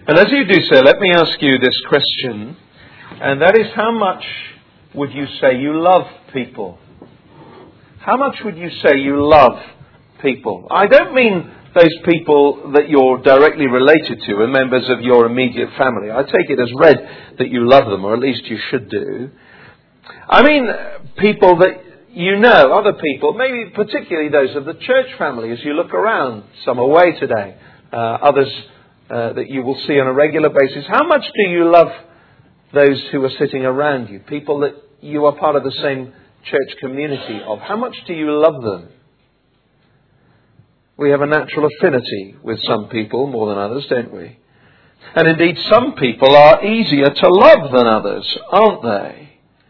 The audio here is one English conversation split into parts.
And as you do so, let me ask you this question, and that is, how much would you say you love people? How much would you say you love people? I don't mean those people that you're directly related to and members of your immediate family. I take it as read that you love them, or at least you should do. I mean people that you know, other people, maybe particularly those of the church family as you look around. Some away today, others that you will see on a regular basis. How much do you love those who are sitting around you? People that you are part of the same church community of. How much do you love them? We have a natural affinity with some people more than others, don't we? And indeed, some people are easier to love than others, aren't they?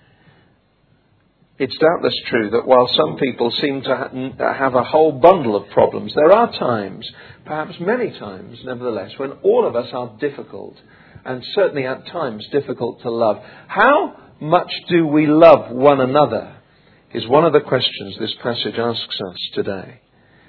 It's doubtless true that while some people seem to have a whole bundle of problems, there are times, perhaps many times, nevertheless, when all of us are difficult, and certainly at times difficult to love. How much do we love one another is one of the questions this passage asks us today.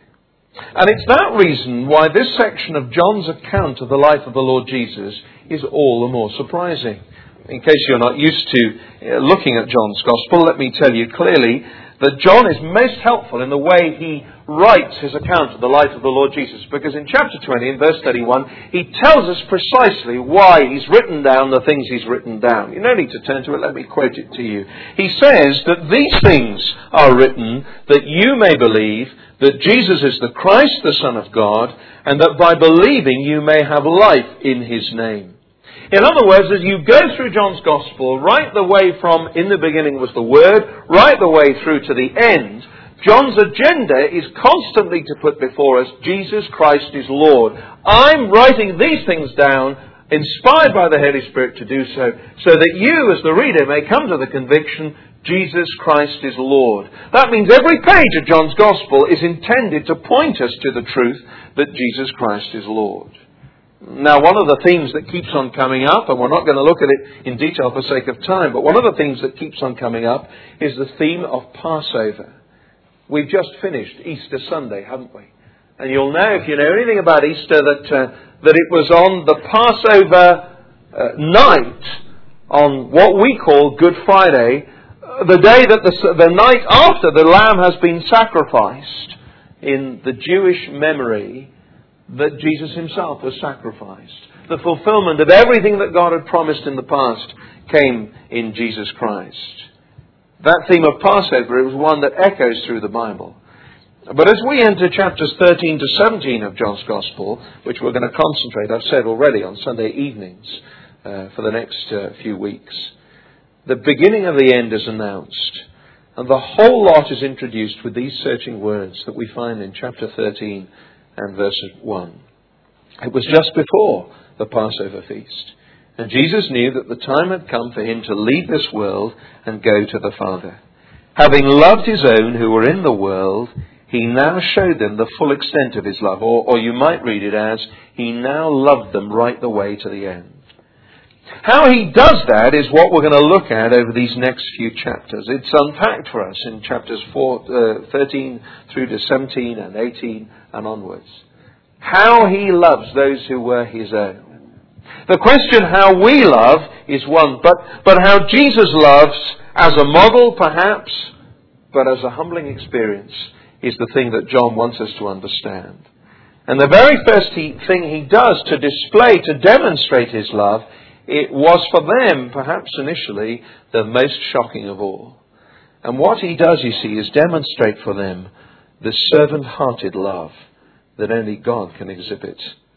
And it's that reason why this section of John's account of the life of the Lord Jesus is all the more surprising. In case you're not used to looking at John's Gospel, let me tell you clearly that John is most helpful in the way he writes his account of the life of the Lord Jesus. Because in chapter 20, in verse 31, he tells us precisely why he's written down the things he's written down. You don't need to turn to it, let me quote it to you. He says that these things are written that you may believe that Jesus is the Christ, the Son of God, and that by believing you may have life in his name. In other words, as you go through John's Gospel, right the way from in the beginning was the Word, right the way through to the end, John's agenda is constantly to put before us, Jesus Christ is Lord. I'm writing these things down, inspired by the Holy Spirit to do so, so that you, as the reader, may come to the conviction, Jesus Christ is Lord. That means every page of John's Gospel is intended to point us to the truth that Jesus Christ is Lord. Now, one of the themes that keeps on coming up, and we're not going to look at it in detail for sake of time, but one of the themes that keeps on coming up is the theme of Passover. We've just finished Easter Sunday, haven't we? And you'll know, if you know anything about Easter, that it was on the Passover night, on what we call Good Friday, the day that the night after the lamb has been sacrificed, in the Jewish memory that Jesus himself was sacrificed. The fulfillment of everything that God had promised in the past came in Jesus Christ. That theme of Passover is one that echoes through the Bible. But as we enter chapters 13 to 17 of John's Gospel, which we're going to concentrate, I've said already, on Sunday evenings for the next few weeks, the beginning of the end is announced. And the whole lot is introduced with these searching words that we find in chapter 13 and verse 1. It was just before the Passover feast, and Jesus knew that the time had come for him to leave this world and go to the Father. Having loved his own who were in the world, he now showed them the full extent of his love, or you might read it as, he now loved them right the way to the end. How he does that is what we're going to look at over these next few chapters. It's unpacked for us in chapters 13 through to 17 and 18 and onwards. How he loves those who were his own. The question how we love is one, but how Jesus loves as a model perhaps, but as a humbling experience is the thing that John wants us to understand. And the very first thing he does to display, to demonstrate his love, it was for them, perhaps initially, the most shocking of all. And what he does, you see, is demonstrate for them the servant-hearted love that only God can exhibit.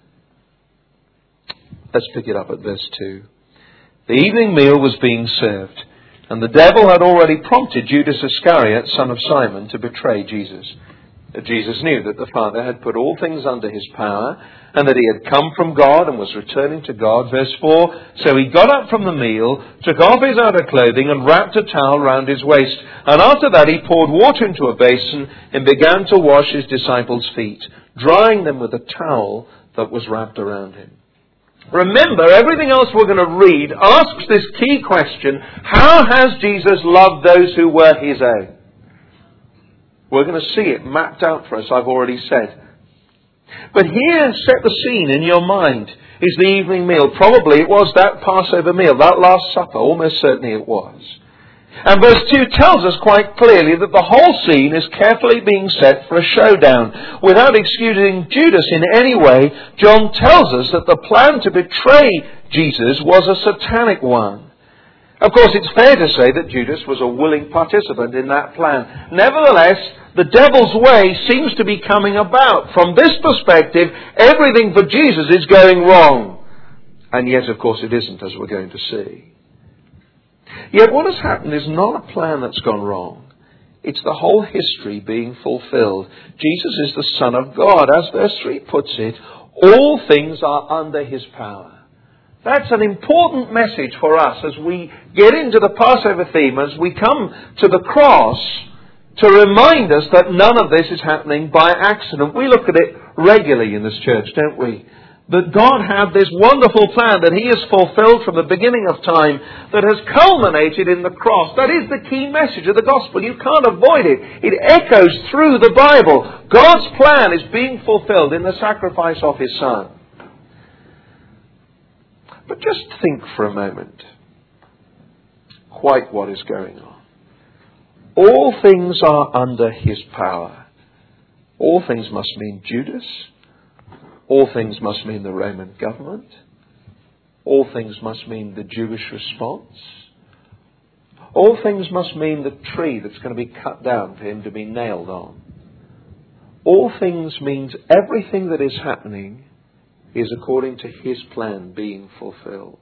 Let's pick it up at verse 2. The evening meal was being served, and the devil had already prompted Judas Iscariot, son of Simon, to betray Jesus. Jesus knew that the Father had put all things under his power, and that he had come from God and was returning to God. Verse 4, so he got up from the meal, took off his outer clothing, and wrapped a towel round his waist. And after that he poured water into a basin and began to wash his disciples' feet, drying them with a towel that was wrapped around him. Remember, everything else we're going to read asks this key question, how has Jesus loved those who were his own? We're going to see it mapped out for us, I've already said. But here, set the scene in your mind. is the evening meal. Probably it was that Passover meal, that Last Supper. Almost certainly it was. And verse 2 tells us quite clearly that the whole scene is carefully being set for a showdown. Without excusing Judas in any way, John tells us that the plan to betray Jesus was a satanic one. Of course, it's fair to say that Judas was a willing participant in that plan. Nevertheless, the devil's way seems to be coming about. From this perspective, everything for Jesus is going wrong. And yet, of course, it isn't, as we're going to see. Yet what has happened is not a plan that's gone wrong. It's the whole history being fulfilled. Jesus is the Son of God. As verse 3 puts it, all things are under his power. That's an important message for us as we get into the Passover theme, as we come to the cross, to remind us that none of this is happening by accident. We look at it regularly in this church, don't we? That God had this wonderful plan that he has fulfilled from the beginning of time that has culminated in the cross. That is the key message of the gospel. You can't avoid it. It echoes through the Bible. God's plan is being fulfilled in the sacrifice of his Son. But just think for a moment quite what is going on. All things are under his power. All things must mean Judas. All things must mean the Roman government. All things must mean the Jewish response. All things must mean the tree that's going to be cut down for him to be nailed on. All things means everything that is happening is according to his plan being fulfilled.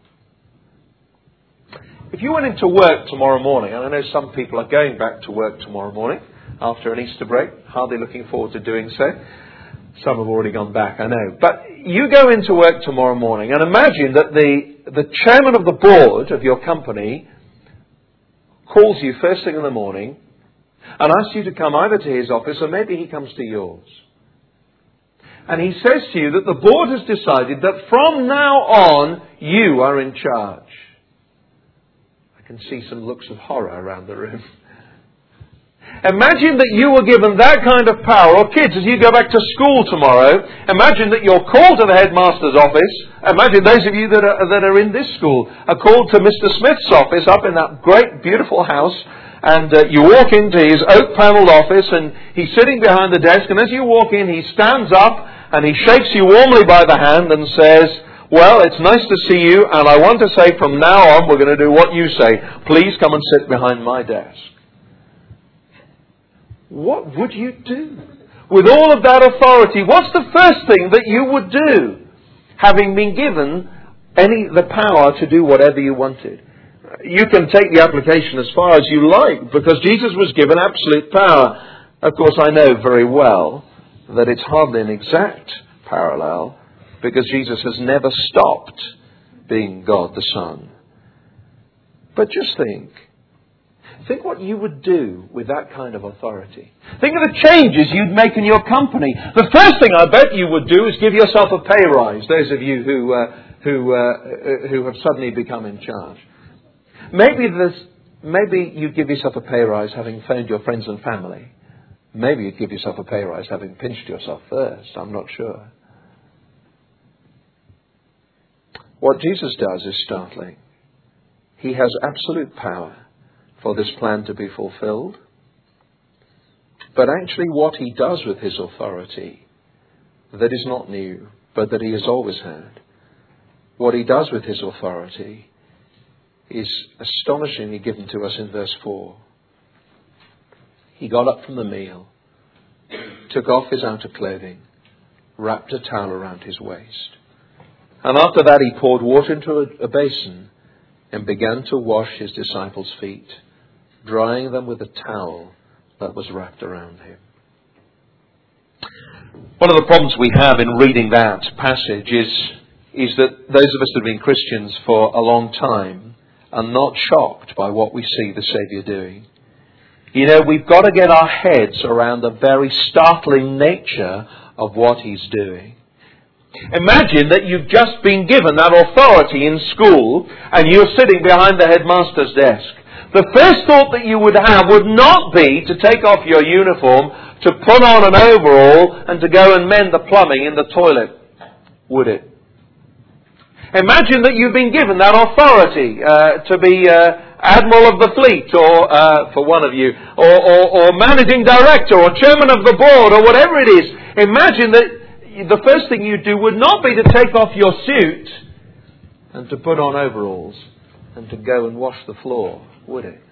If you went into work tomorrow morning, and I know some people are going back to work tomorrow morning after an Easter break, hardly looking forward to doing so. Some have already gone back, I know. But you go into work tomorrow morning and imagine that the chairman of the board of your company calls you first thing in the morning and asks you to come either to his office or maybe he comes to yours. And he says to you that the board has decided that from now on, you are in charge. I can see some looks of horror around the room. Imagine that you were given that kind of power. Or kids, as you go back to school tomorrow, imagine that you're called to the headmaster's office. Imagine those of you that are in this school are called to Mr. Smith's office up in that great, beautiful house. And you walk into his oak-panelled office and he's sitting behind the desk. And as you walk in, he stands up and he shakes you warmly by the hand and says, well, it's nice to see you. And I want to say from now on, we're going to do what you say. Please come and sit behind my desk. What would you do? With all of that authority, what's the first thing that you would do? Having been given the power to do whatever you wanted. You can take the application as far as you like, because Jesus was given absolute power. Of course, I know very well that it's hardly an exact parallel, because Jesus has never stopped being God the Son. But just think what you would do with that kind of authority. Think of the changes you'd make in your company. The first thing I bet you would do is give yourself a pay rise, those of you who have suddenly become in charge. Maybe you give yourself a pay rise having phoned your friends and family. Maybe you'd give yourself a pay rise having pinched yourself first. I'm not sure. What Jesus does is startling. He has absolute power for this plan to be fulfilled. But actually what he does with his authority, that is not new, but that he has always had. What he does with his authority is astonishingly given to us in verse 4. He got up from the meal, took off his outer clothing, wrapped a towel around his waist. And after that he poured water into a basin and began to wash his disciples' feet, drying them with a towel that was wrapped around him. One of the problems we have in reading that passage is that those of us that have been Christians for a long time are not shocked by what we see the Saviour doing. You know, we've got to get our heads around the very startling nature of what he's doing. Imagine that you've just been given that authority in school and you're sitting behind the headmaster's desk. The first thought that you would have would not be to take off your uniform, to put on an overall and to go and mend the plumbing in the toilet, would it? Imagine that you've been given that authority to be Admiral of the Fleet, or for one of you, or Managing Director, or Chairman of the Board, or whatever it is. Imagine that the first thing you do would not be to take off your suit and to put on overalls and to go and wash the floor, would it?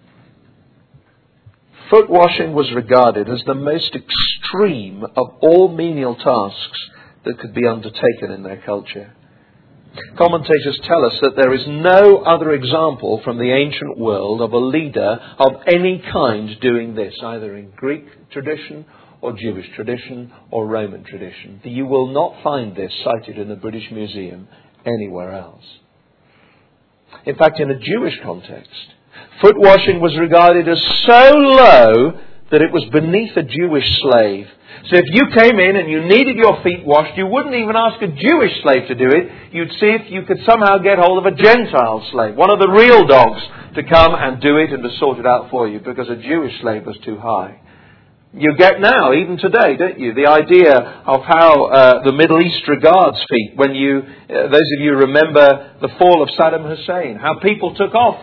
Foot washing was regarded as the most extreme of all menial tasks that could be undertaken in their culture. Commentators tell us that there is no other example from the ancient world of a leader of any kind doing this, either in Greek tradition or Jewish tradition or Roman tradition. You will not find this cited in the British Museum anywhere else. In fact, in a Jewish context, foot washing was regarded as so low that it was beneath a Jewish slave. So if you came in and you needed your feet washed, you wouldn't even ask a Jewish slave to do it. You'd see if you could somehow get hold of a Gentile slave, one of the real dogs, to come and do it and to sort it out for you, because a Jewish slave was too high. You get now, even today, don't you, the idea of how the Middle East regards feet. When those of you remember the fall of Saddam Hussein, how people took off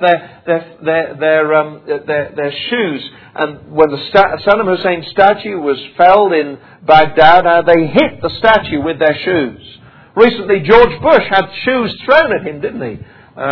their shoes, and when the Saddam Hussein statue was felled in Baghdad, how they hit the statue with their shoes. Recently, George Bush had shoes thrown at him, didn't he?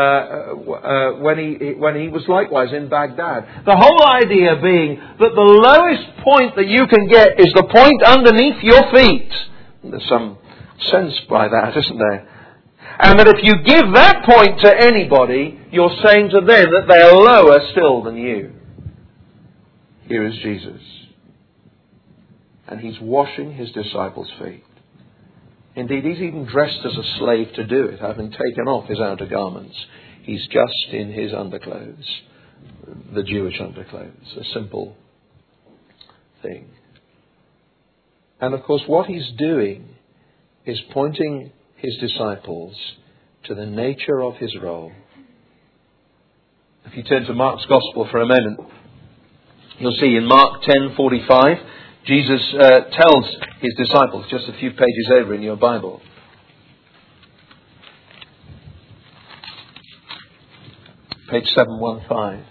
When he was likewise in Baghdad. The whole idea being that the lowest point that you can get is the point underneath your feet. There's some sense by that, isn't there? And that if you give that point to anybody, you're saying to them that they are lower still than you. Here is Jesus. And he's washing his disciples' feet. Indeed, he's even dressed as a slave to do it, having taken off his outer garments. He's just in his underclothes, the Jewish underclothes, a simple thing. And of course, what he's doing is pointing his disciples to the nature of his role. If you turn to Mark's Gospel for a moment, you'll see in Mark 10:45, Jesus tells his disciples, just a few pages over in your Bible, page 715.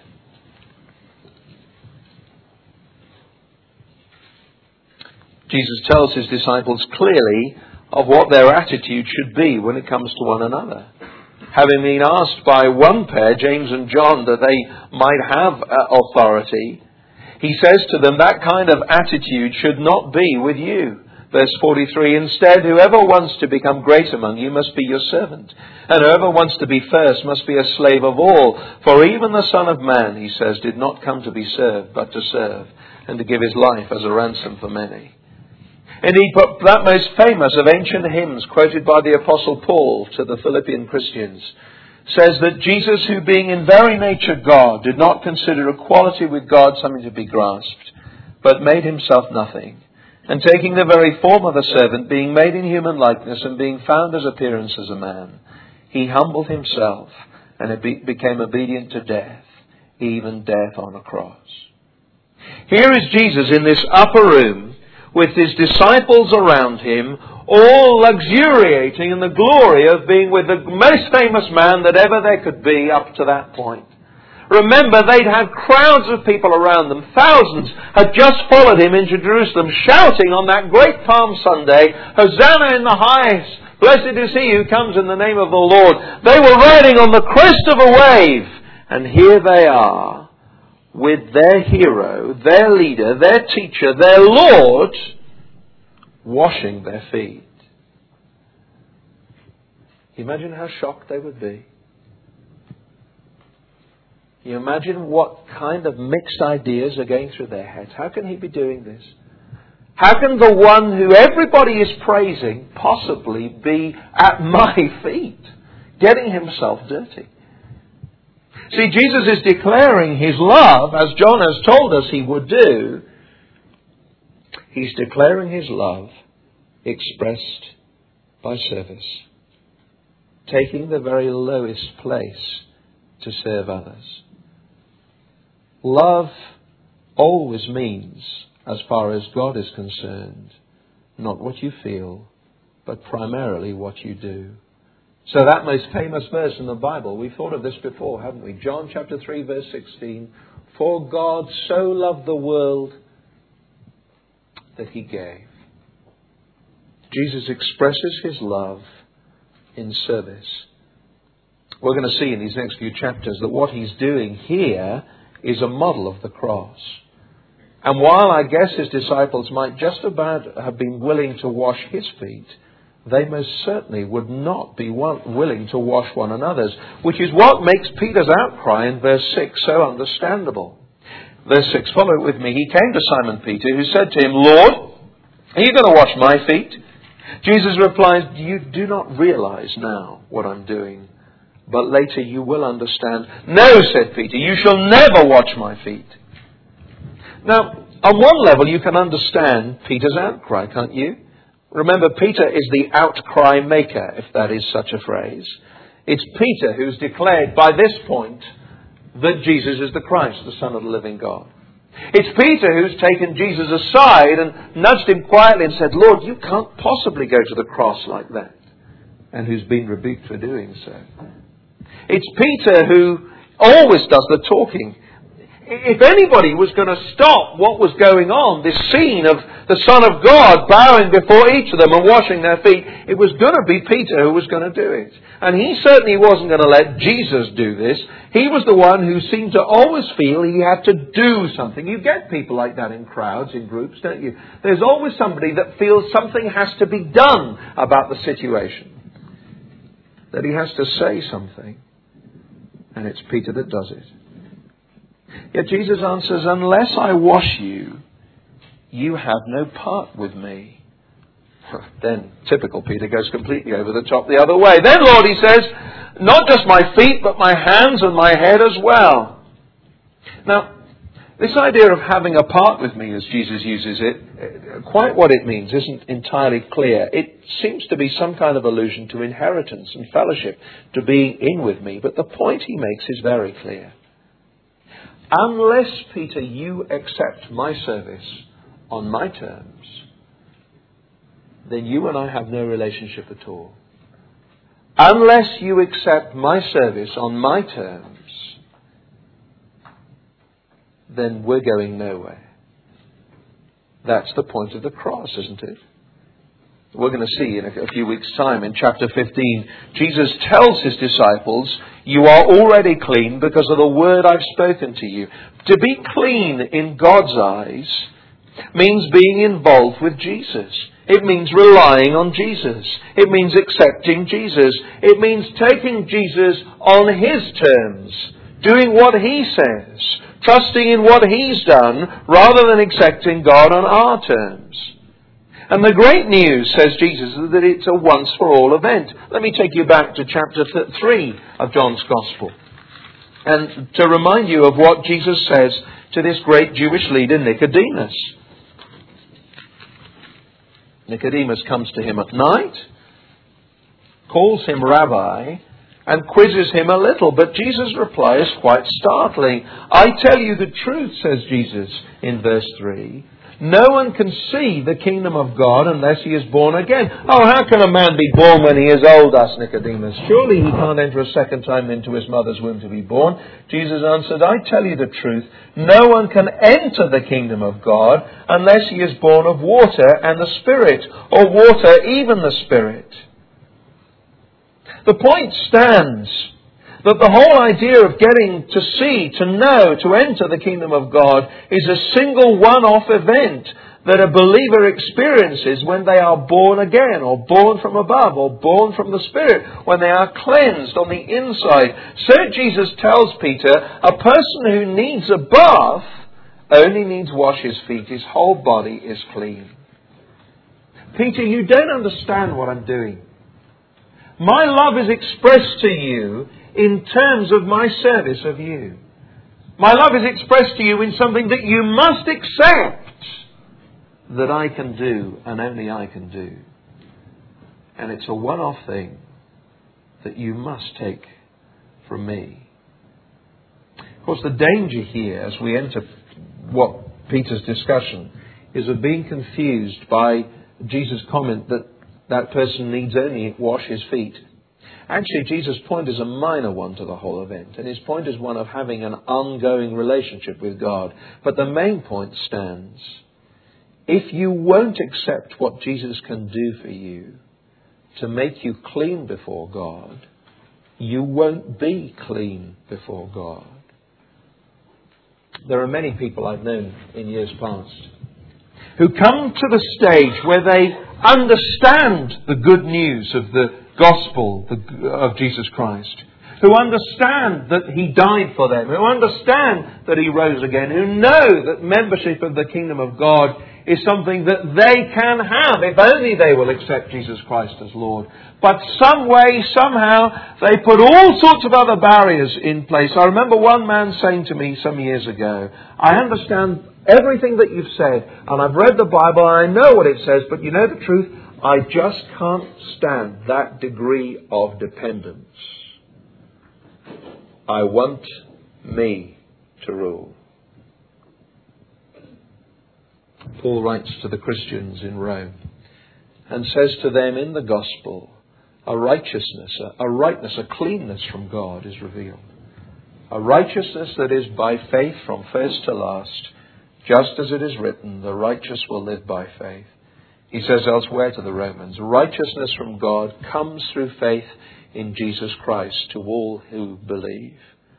Jesus tells his disciples clearly of what their attitude should be when it comes to one another. Having been asked by one pair, James and John, that they might have authority, he says to them, that kind of attitude should not be with you. Verse 43, instead, whoever wants to become great among you must be your servant. And whoever wants to be first must be a slave of all. For even the Son of Man, he says, did not come to be served, but to serve, and to give his life as a ransom for many. Indeed, that most famous of ancient hymns quoted by the Apostle Paul to the Philippian Christians says that Jesus, who being in very nature God, did not consider equality with God something to be grasped, but made himself nothing. And taking the very form of a servant, being made in human likeness, and being found as appearance as a man, he humbled himself, and became obedient to death, even death on a cross. Here is Jesus in this upper room, with his disciples around him, all luxuriating in the glory of being with the most famous man that ever there could be up to that point. Remember, they'd had crowds of people around them. Thousands had just followed him into Jerusalem, shouting on that great Palm Sunday, Hosanna in the highest! Blessed is he who comes in the name of the Lord. They were riding on the crest of a wave. And here they are, with their hero, their leader, their teacher, their Lord, washing their feet. Imagine how shocked they would be. You imagine what kind of mixed ideas are going through their heads. How can he be doing this? How can the one who everybody is praising possibly be at my feet, getting himself dirty? See, Jesus is declaring his love, as John has told us he would do. He's declaring his love expressed by service, taking the very lowest place to serve others. Love always means, as far as God is concerned, not what you feel, but primarily what you do. So that most famous verse in the Bible, we've thought of this before, haven't we? John chapter 3 verse 16. For God so loved the world that He gave. Jesus expresses His love in service. We're going to see in these next few chapters that what He's doing here is a model of the cross. And while I guess His disciples might just about have been willing to wash His feet, they most certainly would not be willing to wash one another's, which is what makes Peter's outcry in verse 6 so understandable. Verse 6, follow it with me. He came to Simon Peter, who said to Him, Lord, are you going to wash my feet? Jesus replies, you do not realize now what I'm doing, but later you will understand. No, said Peter, you shall never wash my feet. Now, on one level you can understand Peter's outcry, can't you? Remember, Peter is the outcry maker, if that is such a phrase. It's Peter who's declared by this point that Jesus is the Christ, the Son of the living God. It's Peter who's taken Jesus aside and nudged Him quietly and said, Lord, you can't possibly go to the cross like that. And who's been rebuked for doing so. It's Peter who always does the talking. If anybody was going to stop what was going on, this scene of the Son of God bowing before each of them and washing their feet, it was going to be Peter who was going to do it. And he certainly wasn't going to let Jesus do this. He was the one who seemed to always feel he had to do something. You get people like that in crowds, in groups, don't you? There's always somebody that feels something has to be done about the situation. That he has to say something. And it's Peter that does it. Yet Jesus answers, unless I wash you, you have no part with me. Then typical Peter goes completely over the top the other way. Then, Lord, he says, not just my feet, but my hands and my head as well. Now, this idea of having a part with me, as Jesus uses it, quite what it means isn't entirely clear. It seems to be some kind of allusion to inheritance and fellowship, to being in with me. But the point he makes is very clear. Unless, Peter, you accept my service on my terms, then you and I have no relationship at all. Unless you accept my service on my terms, then we're going nowhere. That's the point of the cross, isn't it? We're going to see in a few weeks' time in chapter 15, Jesus tells His disciples, you are already clean because of the word I've spoken to you. To be clean in God's eyes means being involved with Jesus. It means relying on Jesus. It means accepting Jesus. It means taking Jesus on His terms, doing what He says, trusting in what He's done rather than accepting God on our terms. And the great news, says Jesus, is that it's a once-for-all event. Let me take you back to chapter 3 of John's Gospel. And to remind you of what Jesus says to this great Jewish leader, Nicodemus. Nicodemus comes to Him at night, calls Him Rabbi, and quizzes Him a little. But Jesus' reply is quite startling. I tell you the truth, says Jesus in verse 3. No one can see the kingdom of God unless he is born again. Oh, how can a man be born when he is old, asked Nicodemus. Surely he can't enter a second time into his mother's womb to be born. Jesus answered, I tell you the truth. No one can enter the kingdom of God unless he is born of water and the Spirit, or water even the Spirit. The point stands that the whole idea of getting to see, to know, to enter the kingdom of God is a single one-off event that a believer experiences when they are born again, or born from above, or born from the Spirit, when they are cleansed on the inside. So Jesus tells Peter, a person who needs a bath only needs wash his feet. His whole body is clean. Peter, you don't understand what I'm doing. My love is expressed to you in terms of my service of you. My love is expressed to you in something that you must accept that I can do and only I can do. And it's a one-off thing that you must take from me. Of course, the danger here as we enter what Peter's discussion is of being confused by Jesus' comment that that person needs only wash his feet. Actually, Jesus' point is a minor one to the whole event, and his point is one of having an ongoing relationship with God. But the main point stands. If you won't accept what Jesus can do for you to make you clean before God, you won't be clean before God. There are many people I've known in years past who come to the stage where they understand the good news of the gospel of Jesus Christ, who understand that He died for them, who understand that He rose again, who know that membership of the kingdom of God is something that they can have if only they will accept Jesus Christ as Lord. But some way, somehow, they put all sorts of other barriers in place. I remember one man saying to me some years ago, I understand everything that you've said, and I've read the Bible, and I know what it says, but you know the truth, I just can't stand that degree of dependence. I want me to rule. Paul writes to the Christians in Rome and says to them in the gospel, a righteousness, a rightness, a cleanness from God is revealed. A righteousness that is by faith from first to last, just as it is written, the righteous will live by faith. He says elsewhere to the Romans, righteousness from God comes through faith in Jesus Christ to all who believe.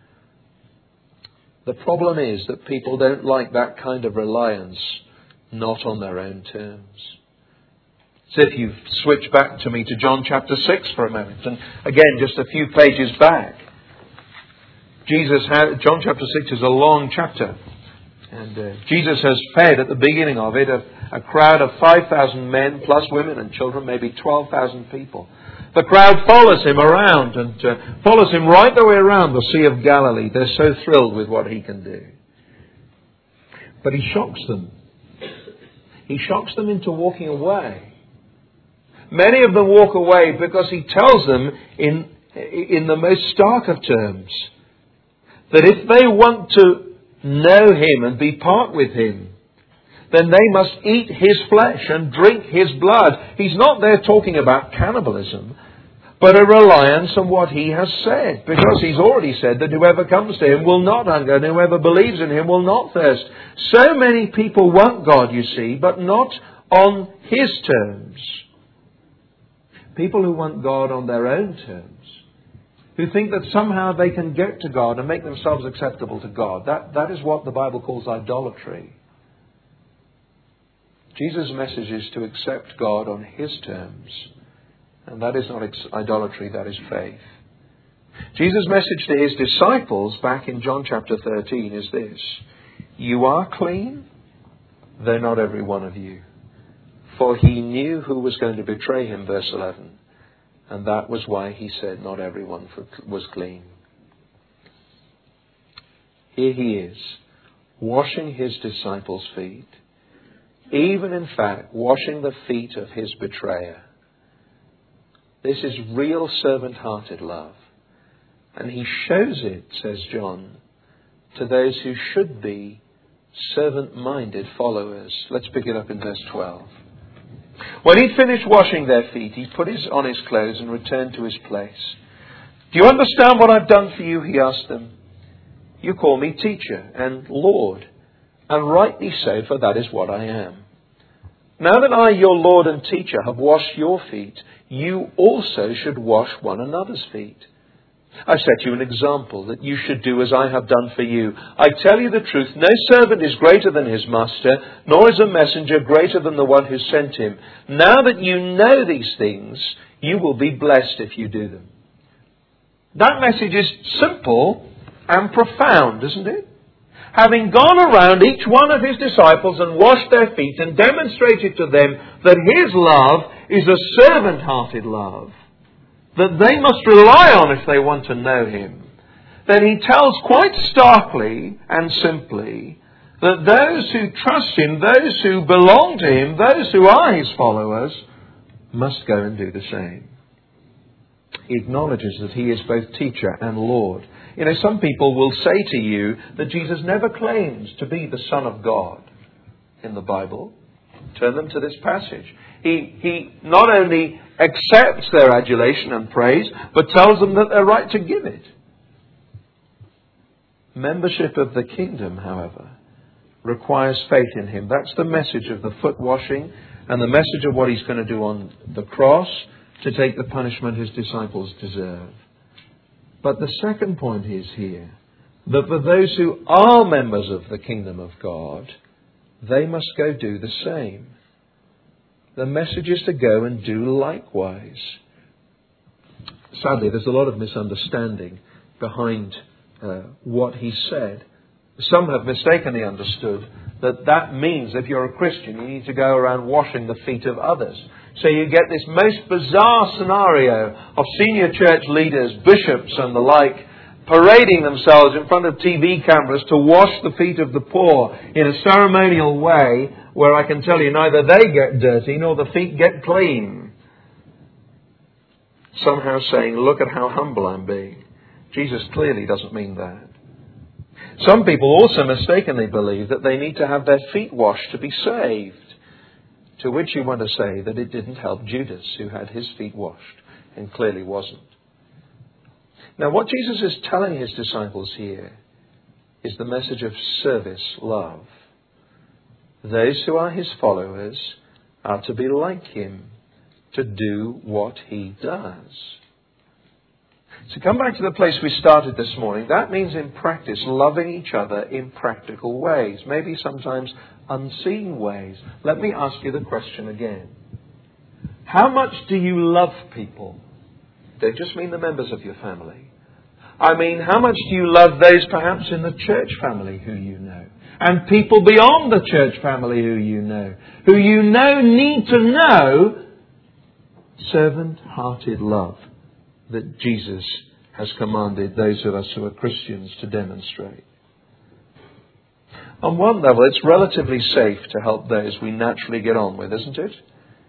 The problem is that people don't like that kind of reliance, not on their own terms. So if you switch back to me to John chapter 6 for a moment, and again just a few pages back, John chapter 6 is a long chapter, and Jesus has fed at the beginning of it a crowd of 5,000 men plus women and children, maybe 12,000 people. The crowd follows him around and follows him right the way around the Sea of Galilee. They're so thrilled with what he can do. But he shocks them. He shocks them into walking away. Many of them walk away because he tells them in the most stark of terms that if they want to know him and be part with him, then they must eat his flesh and drink his blood. He's not there talking about cannibalism, but a reliance on what he has said, because he's already said that whoever comes to him will not hunger, and whoever believes in him will not thirst. So many people want God, you see, but not on his terms. People who want God on their own terms, who think that somehow they can get to God and make themselves acceptable to God. That is what the Bible calls idolatry. Jesus' message is to accept God on his terms. And that is not idolatry, that is faith. Jesus' message to his disciples back in John chapter 13 is this. You are clean, though not every one of you. For he knew who was going to betray him, verse 11. And that was why he said not everyone was clean. Here he is, washing his disciples' feet. Even in fact, washing the feet of his betrayer. This is real servant-hearted love. And he shows it, says John, to those who should be servant-minded followers. Let's pick it up in verse 12. When he'd finished washing their feet, he put on his clothes and returned to his place. Do you understand what I've done for you? He asked them. You call me teacher and Lord, and rightly so, for that is what I am. Now that I, your Lord and teacher, have washed your feet, you also should wash one another's feet. I've set you an example that you should do as I have done for you. I tell you the truth, no servant is greater than his master, nor is a messenger greater than the one who sent him. Now that you know these things, you will be blessed if you do them. That message is simple and profound, isn't it? Having gone around each one of his disciples and washed their feet and demonstrated to them that his love is a servant-hearted love, that they must rely on if they want to know him, then he tells quite starkly and simply that those who trust him, those who belong to him, those who are his followers, must go and do the same. He acknowledges that he is both teacher and Lord. You know, some people will say to you that Jesus never claims to be the Son of God in the Bible. Turn them to this passage. He not only accepts their adulation and praise, but tells them that they're right to give it. Membership of the kingdom, however, requires faith in him. That's the message of the foot washing and the message of what he's going to do on the cross to take the punishment his disciples deserve. But the second point is here that for those who are members of the kingdom of God, they must go do the same. The message is to go and do likewise. Sadly, there's a lot of misunderstanding behind what he said. Some have mistakenly understood that means if you're a Christian, you need to go around washing the feet of others. So you get this most bizarre scenario of senior church leaders, bishops and the like, parading themselves in front of TV cameras to wash the feet of the poor in a ceremonial way where I can tell you neither they get dirty nor the feet get clean. Somehow saying, look at how humble I'm being. Jesus clearly doesn't mean that. Some people also mistakenly believe that they need to have their feet washed to be saved. To which you want to say that it didn't help Judas, who had his feet washed and clearly wasn't. Now, what Jesus is telling his disciples here is the message of service, love. Those who are his followers are to be like him, to do what he does. So come back to the place we started this morning. That means in practice loving each other in practical ways, maybe sometimes unseen ways. Let me ask you the question again. How much do you love people? Don't just mean the members of your family. I mean, how much do you love those perhaps in the church family who you know? And people beyond the church family who you know need to know servant-hearted love that Jesus has commanded those of us who are Christians to demonstrate. On one level, it's relatively safe to help those we naturally get on with, isn't it?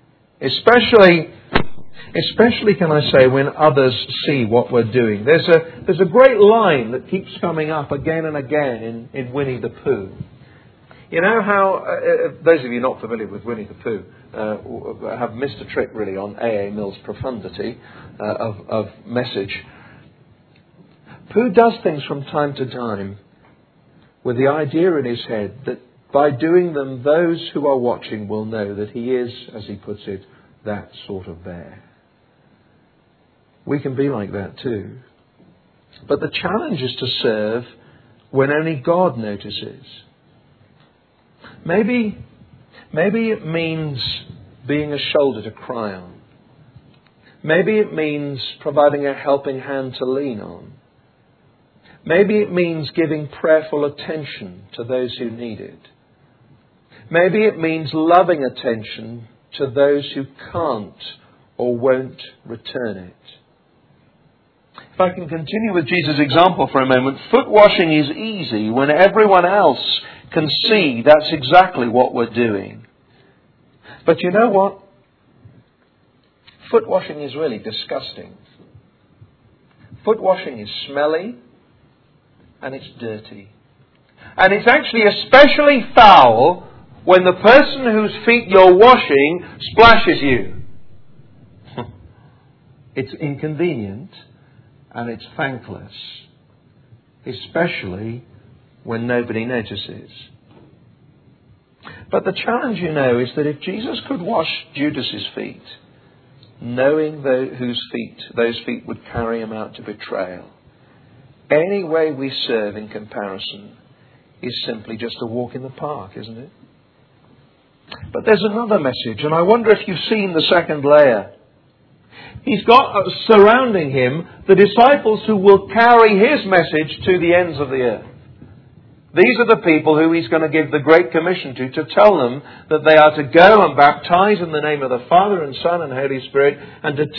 Especially, can I say, when others see what we're doing. There's a great line that keeps coming up again and again in Winnie the Pooh. You know how, those of you not familiar with Winnie the Pooh have missed a trick really on A.A. Mills' profundity of message. Pooh does things from time to time with the idea in his head that by doing them, those who are watching will know that he is, as he puts it, that sort of bear. We can be like that too. But the challenge is to serve when only God notices. Maybe it means being a shoulder to cry on. Maybe it means providing a helping hand to lean on. Maybe it means giving prayerful attention to those who need it. Maybe it means loving attention to those who can't or won't return it. If I can continue with Jesus' example for a moment, foot washing is easy when everyone else can see that's exactly what we're doing. But you know what? Foot washing is really disgusting. Foot washing is smelly and it's dirty. And it's actually especially foul when the person whose feet you're washing splashes you. It's inconvenient and it's thankless, especially when nobody notices. But the challenge, you know, is that if Jesus could wash Judas's feet, knowing whose feet those feet would carry him out to betrayal, any way we serve in comparison is simply just a walk in the park, isn't it? But there's another message, and I wonder if you've seen the second layer. He's got surrounding him the disciples who will carry his message to the ends of the earth. These are the people who he's going to give the Great Commission to tell them that they are to go and baptize in the name of the Father and Son and Holy Spirit, and to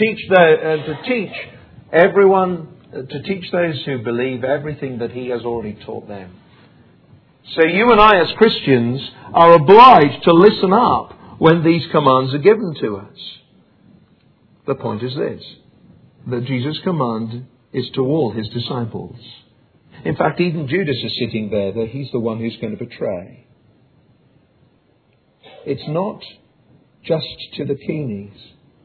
teach those who believe everything that he has already taught them. So you and I as Christians are obliged to listen up when these commands are given to us. The point is this, that Jesus' command is to all his disciples. In fact, even Judas is sitting there, that he's the one who's going to betray. It's not just to the Keenies.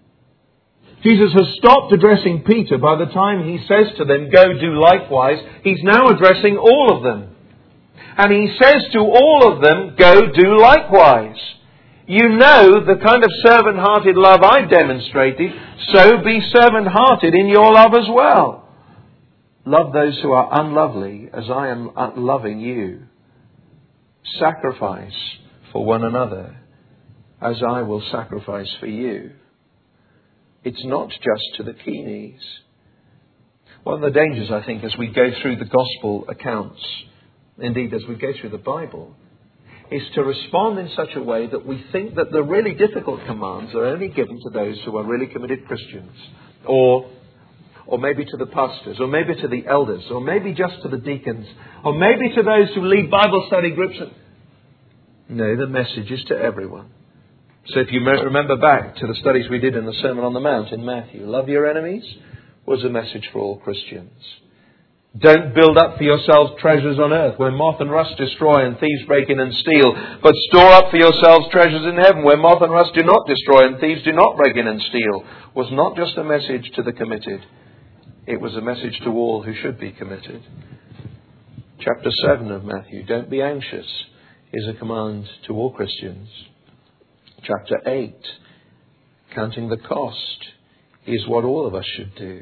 Jesus has stopped addressing Peter by the time he says to them, go do likewise. He's now addressing all of them. And he says to all of them, go do likewise. You know the kind of servant-hearted love I've demonstrated, so be servant-hearted in your love as well. Love those who are unlovely as I am loving you. Sacrifice for one another as I will sacrifice for you. It's not just to the Keenies. One of the dangers, I think, as we go through the gospel accounts, indeed as we go through the Bible, is to respond in such a way that we think that the really difficult commands are only given to those who are really committed Christians, or maybe to the pastors, or maybe to the elders, or maybe just to the deacons, or maybe to those who lead Bible study groups. No, the message is to everyone. So if you remember back to the studies we did in the Sermon on the Mount in Matthew, love your enemies was a message for all Christians. Don't build up for yourselves treasures on earth where moth and rust destroy and thieves break in and steal, but store up for yourselves treasures in heaven where moth and rust do not destroy and thieves do not break in and steal. Was not just a message to the committed. It was a message to all who should be committed. Chapter 7 of Matthew, don't be anxious, is a command to all Christians. Chapter 8, counting the cost, is what all of us should do.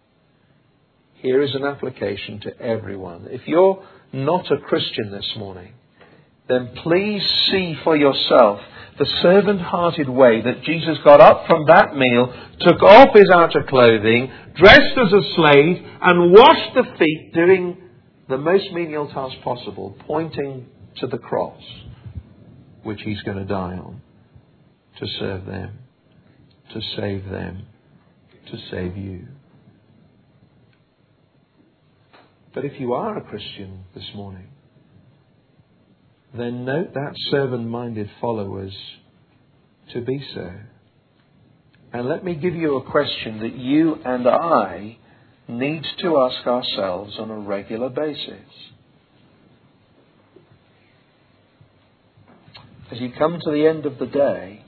Here is an application to everyone. If you're not a Christian this morning, then please see for yourself the servant-hearted way that Jesus got up from that meal, took off his outer clothing, dressed as a slave, and washed the feet, doing the most menial task possible, pointing to the cross, which he's going to die on, to serve them, to save them, to save you. But if you are a Christian this morning, then note that servant-minded followers to be so. And let me give you a question that you and I need to ask ourselves on a regular basis. As you come to the end of the day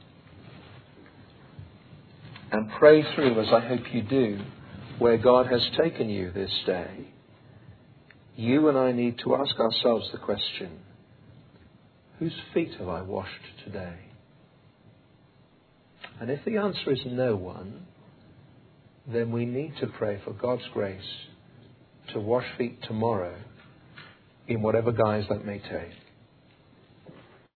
and pray through, as I hope you do, where God has taken you this day, you and I need to ask ourselves the question, whose feet have I washed today? And if the answer is no one, then we need to pray for God's grace to wash feet tomorrow in whatever guise that may take.